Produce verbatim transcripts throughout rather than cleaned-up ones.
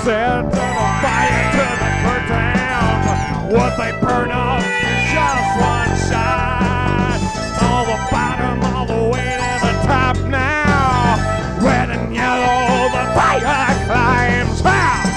set to the fire to the curtain. Would they burn up just one side? All the bottom, all the way to the top now. Red and yellow, the fire climbs out.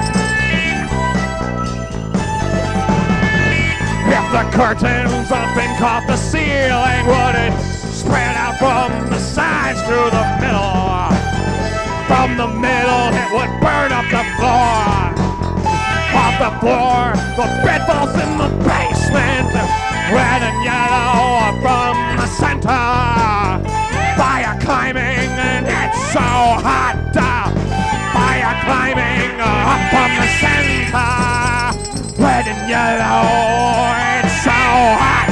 If the curtains up and caught the ceiling, would it spread out from the sides to the middle? From the middle, it would burn up the floor. Off the floor, the bed falls in the basement. Red and yellow from the center. Fire climbing, and it's so hot. Fire climbing up from the center. Red and yellow, it's so hot.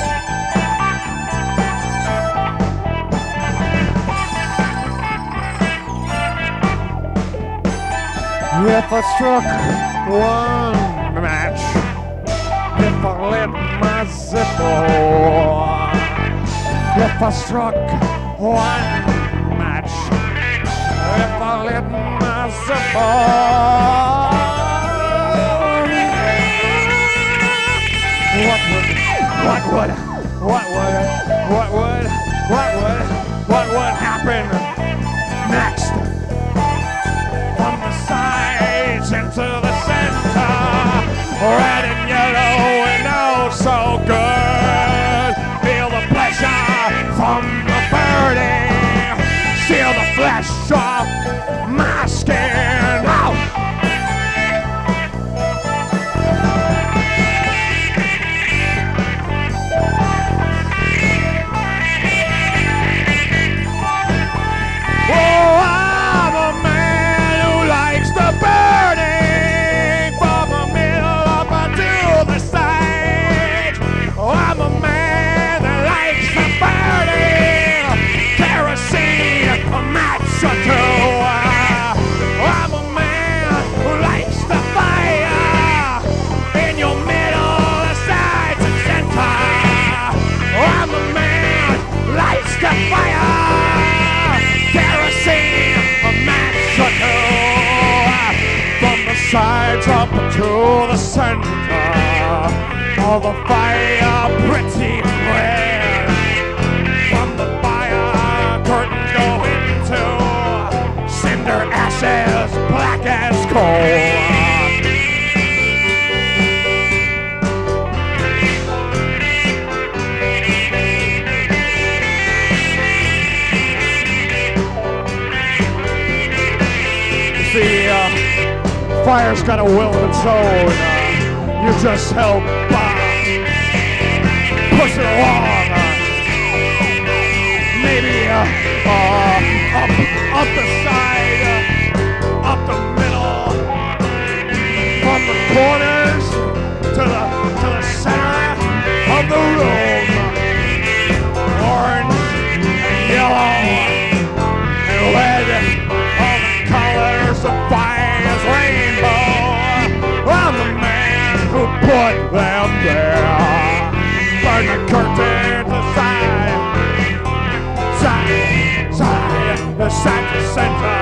If I struck one match, if I lit my Zippo, if I struck one match, if I lit my Zippo, what would, what would, what would, what would, what would, what would happen next? From the sides into the center, red and yellow and oh so good. Feel the pleasure from the burning, seal the flesh off my skin. Oh. Sides up to the center, all the fire pretty red. From the fire curtains go into cinder ashes, black as coal. See, uh, fire's got a will of its own. Uh, you just help uh, push it along. Uh, maybe uh, uh, up, up the side, uh, up the middle, from the corners to the to the center of the room. Orange, and yellow, and red, all the colors of fire. Rainbow, I'm the man who put them there. Burn the curtains aside, side, side, the side to center.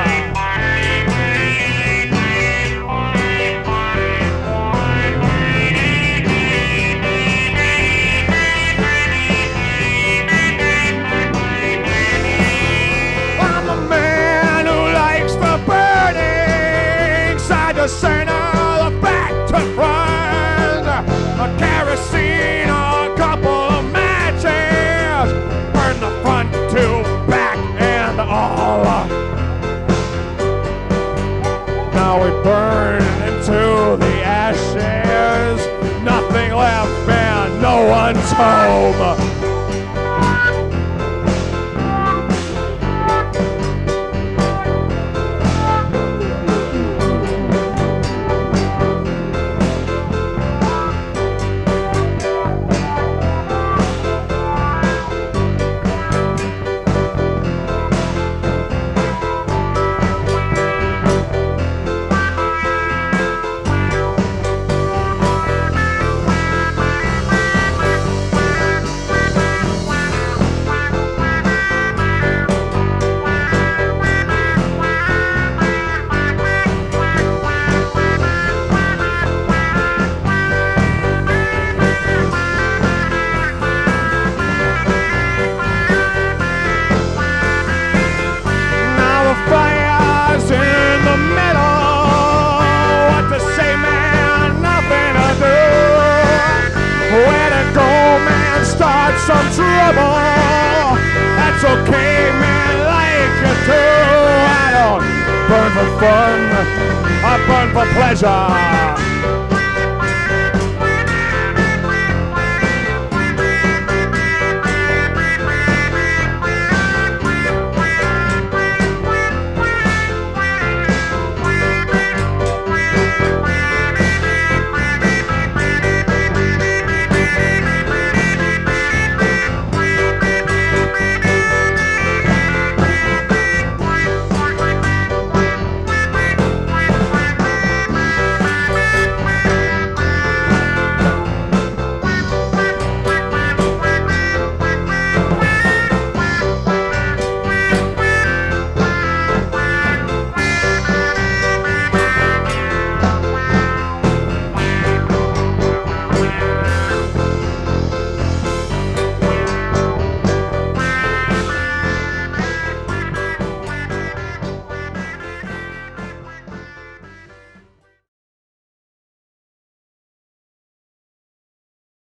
I'm the man who likes the burning. Side to center, the back to front, a kerosene, a couple of matches, burn the front to back and all. Now we burn into the ashes, nothing left and no one's home. fun. I burn for pleasure.